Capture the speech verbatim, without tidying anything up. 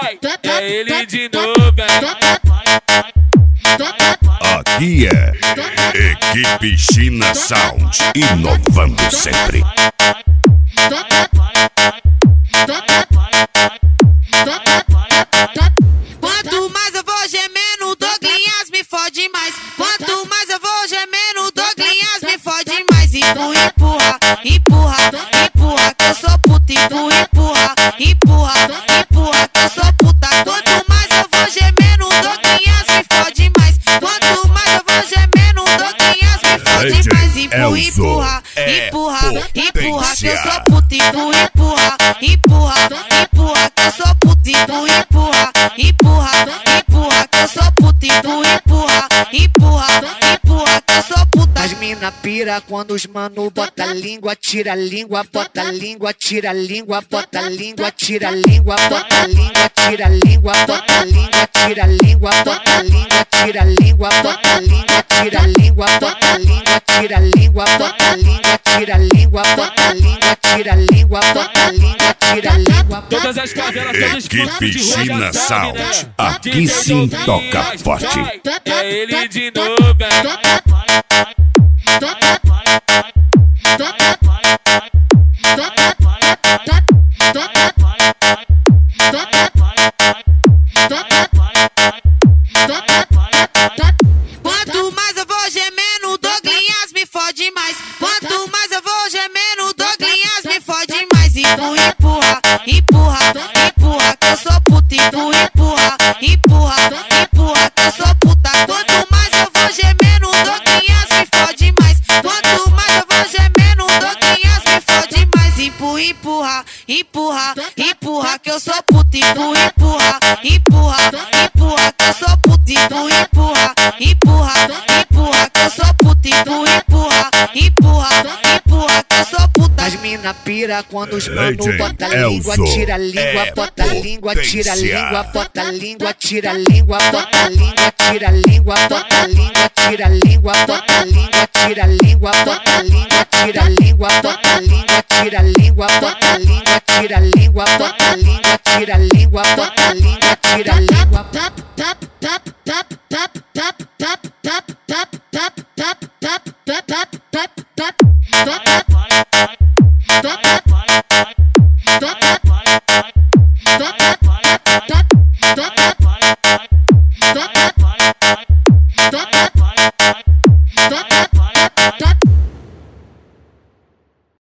É ele de novo, Aqui é Equipe China Sound, inovando sempre. Quanto mais eu vou gemendo, o Douglinhas me fode mais. Quanto mais eu vou gemendo, o Douglinhas me fode mais. Empurra, empurra, empurra, empurra, que eu sou puta. Empurra, empurra, empurra, empurra, que eu sou puta. Quanto mais eu vou gemendo, o Douglinhas me fode mais. Quanto mais eu vou gemendo, o Douglinhas me fode mais. Empurra, empurra, empurra, empurra, que eu sou puta. Empurra, empurra, empurra, empurra, que eu sou puta. Empurra, empurra, empurra, empurra, que eu sou puta. Empurra, empurra, empurra, empurra, que eu sou puta. As mina pira quando os mano bota a língua, tira a língua, bota a língua, tira a língua, bota a língua, tira a língua, bota a língua, tira a língua, bota a língua, tira a língua, bota a língua, tira a língua, bota a língua, tira a língua, bota a língua, tira a língua, bota a língua, tira a língua, bota a língua, tira a língua, bota a língua, tira a língua. Todas as favelas, todos os cantos Equipe de rua China já sabe, Sound, né? aqui sim toca forte. É ele de novo, Quanto mais eu vou gemendo, o Douglinhas me fode mais. Quanto mais eu vou gemendo, o Douglinhas me fode mais. Empurra, empurra, empurra, empurra, que eu sou puta. Empurra, empurra, empurra, empurra, que eu sou puta. Quanto mais eu vou gemendo, o Douglinhas me fode mais. Quanto mais eu vou gemendo, o Douglinhas me fode mais. Empurra, empurra, empurra, empurra, que eu sou puta. Empurra, empurra, empurra, empurra, que eu sou puta. Empurra, empurra, empurra, empurra, que eu sou puta. Empurra, empurra, empurra, empurra, que eu sou puta. As mina pira quando os mano D J bota a língua, Elzo tira a língua, é bota a língua, tira a potência. língua, bota a língua, tira a língua, bota a língua, tira a língua, bota a língua, tira a língua, bota a língua, tira a língua, bota a língua, tira a língua, bota a língua, tira a língua, bota a língua, tira a língua, bota a língua, tira a língua, bota a língua, tira a língua. Tap, tap, tap, tap, tap, tap, tap, tap, tap, tap, tap, tap, tap, tap, tap, tap, tap, tap, tap, tap.